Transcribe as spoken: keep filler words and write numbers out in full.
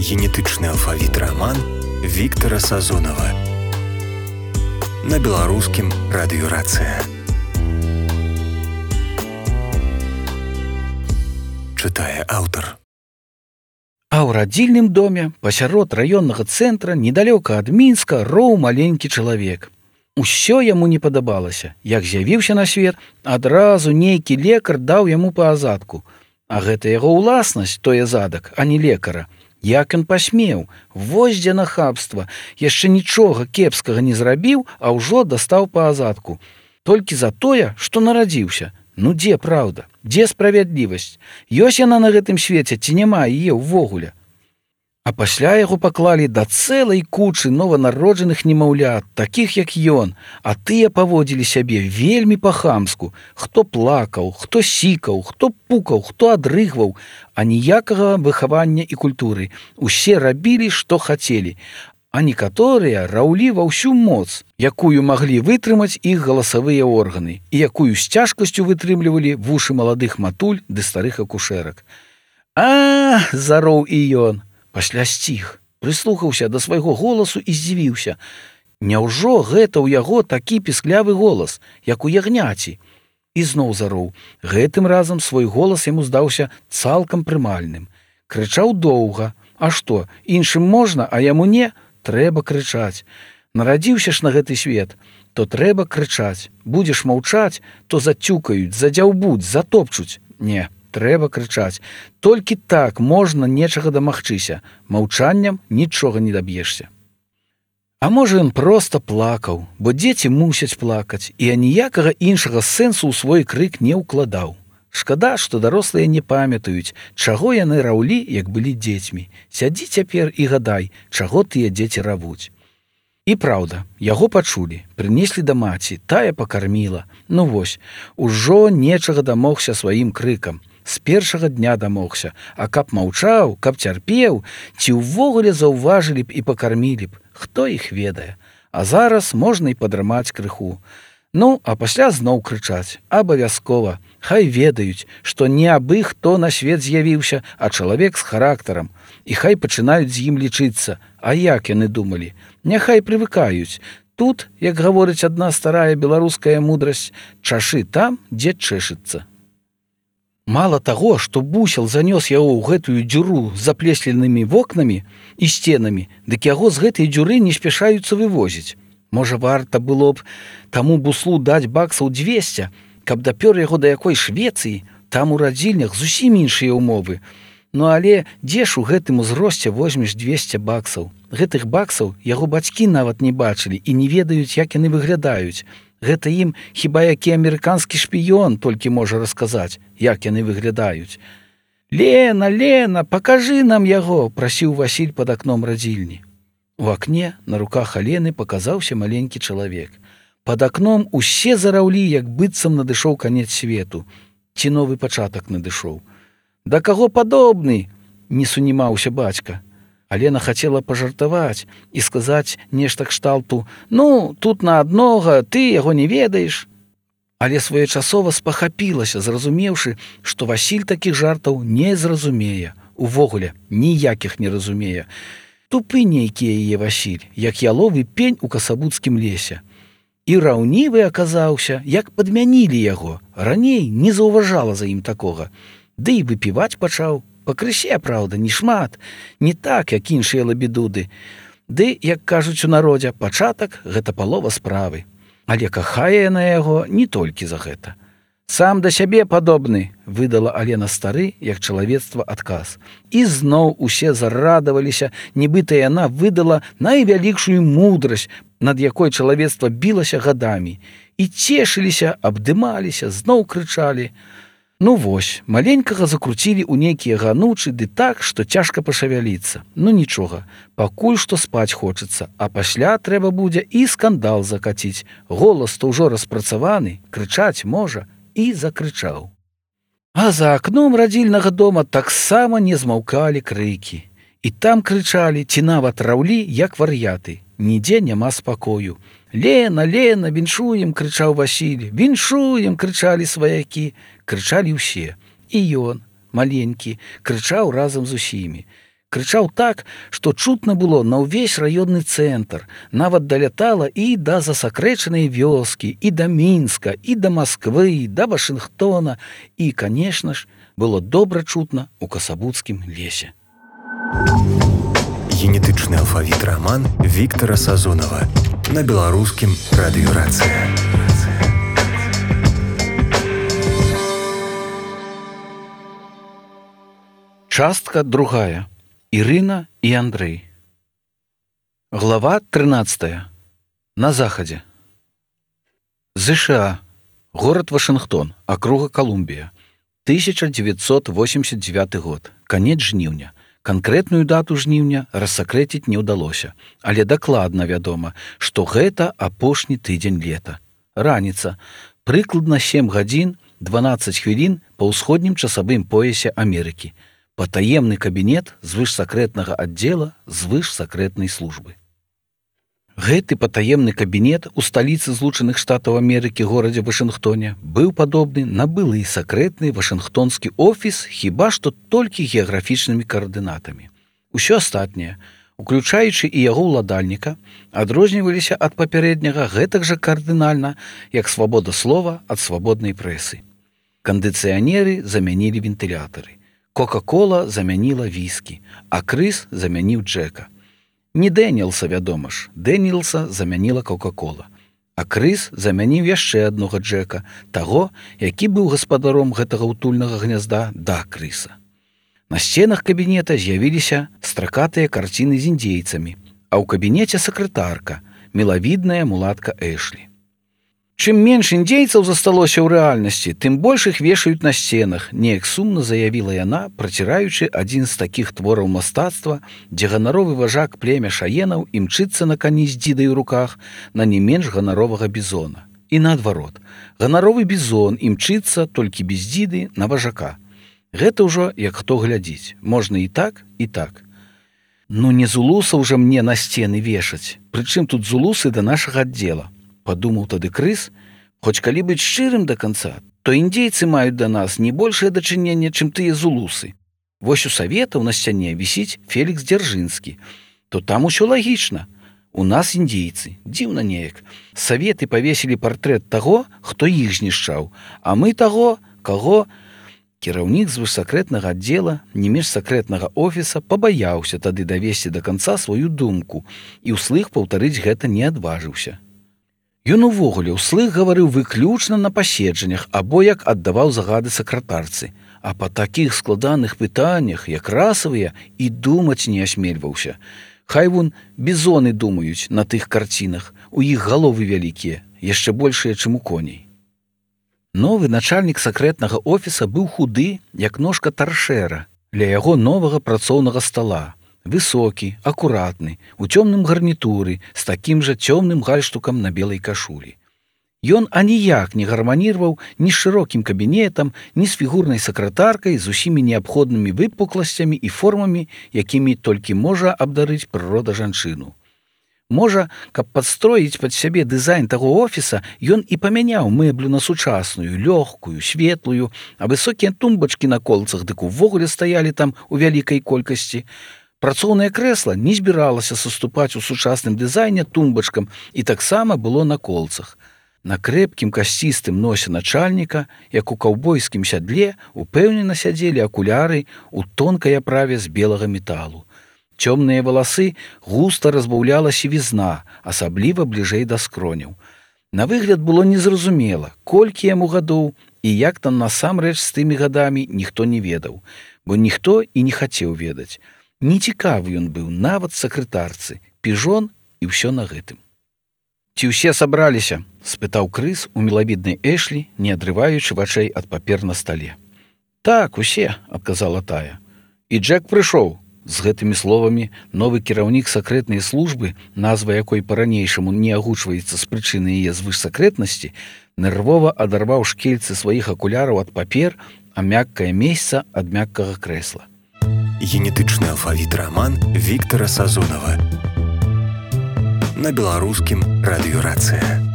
Генетычны алфавіт раман Віктара Сазонава на беларускім радыёрацыя. Чытае аўтар. А ў радзільным доме пасярод раённага цэнтра недалёка ад Мінска роў маленькі чалавек. Усё яму не падабалася. Як з'явіўся на свет, адразу нейкі лекар даў яму па азадку. А гэта яго ўласнасць, тое задак, а не лекара. Як ён пасмеў, вось дзе нахабства, яшчэ нічога кепскага не зрабіў, а ўжо дастаў па азадку. Толькі за тое, што нарадзіўся. Ну дзе праўда, дзе справядлівасць? Ёсць яна на гэтым свеце ці няма яе ўвогуле? А пасля яго паклалі да цэлай кучы нованароджаных немаўлят, такіх як ён, а тыя паводзілі сябе вельмі па-хамску. Хто плакаў, хто сікаў, хто пукаў, хто адрыгваў, а ніякага выхавання і культуры. Усе рабілі, што хацелі, а некаторыя раўлі ва ўсю моц, якую маглі вытрымаць іх галасавыя органы і якую з цяжкасцю вытрымлівалі вушы маладых матуль ды старых акушэрак. А, зароў і ён. Пасля сціх, прыслухаўся да свайго голасу і здзівіўся. Няўжо гэта ў яго такі пісклявы голас, як у ягняці? І зноў зароў. Гэтым разам свой голас яму здаўся цалкам прымальным. Крычаў доўга. А што, іншым можна, а яму не? Трэба крычаць. Нарадзіўся ж на гэты свет, то трэба крычаць. Будзеш маўчаць, то зацюкаюць, задзяўбуць, затопчуць. Не. Трэба крычаць. Толькі так можна нечага дамагчыся. Маўчаннем нічога не даб'ешся. А можа, ён проста плакаў, бо дзеці мусяць плакаць, і аніякага іншага сэнсу ў свой крык не ўкладаў. Шкада, што дарослыя не памятаюць, чаго яны раўлі, як былі дзецьмі. Сядзі цяпер і гадай, чаго тыя дзеці равуць. І праўда, яго пачулі, прынеслі да маці, тая пакарміла. Ну вось, ужо нечага дамогся сваім крыкам. З першага дня дамогся, а каб маўчаў, каб цярпеў, ці ўвогуле заўважылі б і пакармілі б, хто іх ведае. А зараз можна і падрамаць крыху. Ну, а пасля зноў крычаць, абавязкова, хай ведаюць, што не абы хто на свет з'явіўся, а чалавек з характарам, і хай пачынаюць з ім лічыцца. А як яны думалі? Няхай прывыкаюць. Тут, як гаворыць адна старая беларуская мудрасць, чашы там, дзе чэшыцца. Мала таго, што бусел занёс яго ў гэтую дзюру з заплесленымі вокнамі і сценамі, дык яго з гэтай дзюры не спяшаюцца вывозіць. Можа, варта было б таму буслу даць баксаў дзвесце, каб дапёр яго да якой Швецыі, там у радзільнях зусім іншыя ўмовы. Ну але дзе ж у гэтым узросце возьмеш дзвесце баксаў? Гэтых баксаў яго бацькі нават не бачылі і не ведаюць, як яны выглядаюць. Гэта ім хіба які амерыканскі шпіён толькі можа расказаць, як яны выглядаюць. «Лена, Лена, пакажы нам яго!» – прасіў Васіль пад акном радзільні. У акне на руках Алены паказаўся маленькі чалавек. Пад акном усе зараўлі, як быццам надышоў канец свету. Ці новы пачатак надышоў. «Да каго падобны?» – не сунімаўся бацька. Алена хацела пажартаваць і сказаць нешта кшталту: «Ну, тут на аднога, ты яго не ведаеш». Але своечасова спахапілася, зразумеўшы, што Васіль такіх жартаў не зразумее, увогуле ніякіх не разумее. Тупы нейкі яе Васіль, як яловы пень у касабуцкім лесе. І раўнівы аказаўся, як падмянілі яго. Раней не заўважала за ім такога. Ды і выпіваць пачаў. Пакрысе, праўда, не шмат, не так, як іншыя лабідуды. Ды, як кажуць у народзе, пачатак – гэта палова справы. Але кахае на яго не толькі за гэта. «Сам да сябе падобны», – выдала Алена стары, як чалавецтва адказ. І зноў усе зарадаваліся, нібыта яна выдала найвялікшую мудрасць, над якой чалавецтва білася гадамі. І цешыліся, абдымаліся, зноў крычалі. Ну вось, маленькага закруцілі ў нейкія ганучы, ды так, што цяжка пашавяліцца. Ну нічога, пакуль што спаць хочацца, а пасля трэба будзе і скандал закаціць. Голас-то ўжо распрацаваны, крычаць можа, і закрычаў. А за акном радзільнага дома таксама не змаўкалі крыкі. І там крычалі, ці нават раўлі, як вар'яты. Нідзе няма спакою. «Лена, Лена, віншуем!» – крычаў Васіль. «Віншуем!» – крычалі сваякі. Крычалі ўсе. І ён, маленькі, крычаў разам з усімі. Крычаў так, што чутна было на ўвесь раённы цэнтр, нават далятала і да засакрэчанай вёскі, і да Мінска, і да Масквы, і да Вашынгтона, і, канешне ж, было добра чутна ў Касабуцкім лесе. Генетычны алфавіт раман Віктара Сазонава на беларускім радыё Рацыя. Частка другая. Ірына і Андрэй. Глава трынаццатая. На захадзе. ЗША. Горад Вашынгтон, акруга Колумбія. тысяча девятьсот восемьдесят девятый год. Канец жніўня. Канкрэтную дату жніўня рассакрэціць не ўдалося, але дакладна вядома, што гэта апошні тыдзень лета. Раніца. Прыкладна сем гадзін дванаццаць хвілін па ўсходнім часавым поясе Амерыкі. Патаемны кабінет звышсакрэтнага аддзела звышсакрэтнай службы. Гэты патаемны кабінет у сталіцы Злучаных Штатаў Амерыкі горадзе Вашынгтоне быў падобны на былы сакрэтны вашынгтонскі офіс, хіба што толькі геаграфічнымі каардынатамі. Усё астатняе, уключаючы і яго ўладальніка, адрозніваліся ад папярэдняга гэтак жа кардынальна, як свабода слова ад свабоднай прэсы. Кандыцыянеры замянілі вентылятары. Кока-кола замяніла віскі, а Крыс замяніў Джека. Не Дэнілса, вядома ж, Дэнілса замяніла Кока-кола. А Крыс замяніў яшчэ аднога Джека, таго, які быў гаспадаром гэтага ўтульнага гнязда да Крыса. На сценах кабінета з'явіліся стракатыя карціны з індзейцамі, а ў кабінеце сакратарка, мілавідная мулатка Эшлі. Чым менш індзейцаў засталося ў рэальнасці, тым больш іх вешаюць на сценах, неяк сумна заявіла яна, праціраючы адзін з такіх твораў мастацтва, дзе ганаровы важак племя шаенаў імчыцца на кані з дзідай у руках на не менш ганаровага бізона. І наадварот, ганаровы бізон імчыцца толькі без дзіды на важака. Гэта ўжо як хто глядзіць, можна і так, і так. Ну не зулусаў жа мне на сцены вешаць, прычым тут зулусы да нашага аддзела. Падумаў тады Крыс, хоць калі быць шчырым да канца, то індзейцы маюць да нас не большае дачыненне, чым тыя зулусы. Вось у саветаў на сцяне вісіць Фелікс Дзяржынскі, то там усё лагічна. У нас індзейцы, дзіўна неяк. Саветы павесілі партрэт таго, хто іх знішчаў, а мы таго, каго... Кіраўнік звышсакрэтнага аддзела, не міжсакрэтнага офіса пабаяўся тады давесці да канца сваю думку і ўслых паўтарыць гэта не адважыўся. Ён увогуле ўслых гаварыў выключна на паседжаннях або як аддаваў загады сакратарцы, а па такіх складаных пытаннях, як расавыя, і думаць не асмельваўся. Хай вон бізоны думаюць на тых карцінах, у іх галовы вялікія, яшчэ большыя, чым у коней. Новы начальнік сакрэтнага офіса быў худы, як ножка таршэра, ля яго новага працоўнага стала. Высокі, акуратны, у цёмным гарнітуры, з такім жа цёмным гальштукам на белай кашулі. Ён аніяк не гарманірваў ні з шырокім кабінетам, ні з фігурнай сакратаркай з усімі неабходнымі выпукласцямі і формамі, якімі толькі можа абдарыць прырода жанчыну. Можа, каб падстроіць пад сябе дызайн таго офіса, ён і памяняў мэблю на сучасную, лёгкую, светлую, а высокія тумбачкі на колцах дык увогуле стаялі там у вялікай колькасці. Працоўнае крэсла не збіралася саступаць у сучасным дызайне тумбачкам і таксама было на колцах. На крэпкім касцістым носе начальніка, як у каўбойскім сядле, упэўнена сядзелі акуляры у тонкай аправе з белага металу. Цёмныя валасы густа разбаўляла сівізна, асабліва бліжэй да скроняў. На выгляд было незразумела, колькі яму гадоў і як там насамрэч з тымі гадамі ніхто не ведаў, бо ніхто і не хацеў ведаць. Нецікавы ён быў нават сакратарцы, піжон і ўсё на гэтым. «Ці ўсе сабраліся?» – спытаў Крыс у мілавіднай Эшлі, не адрываючы вачэй ад папер на стале. «Так, усе», – адказала тая. «І Джек прыйшоў». З гэтымі словамі новы кіраўнік сакрэтнай службы, назва якой па-ранейшаму не агучваецца з прычыны яе звышсакрэтнасці, нервова адарваў шкельцы сваіх акуляраў ад папер, а мяккае месца ад мяккага крэсла. Генетычны алфавіт раман Віктара Сазонава на беларускім радыё Рацыя.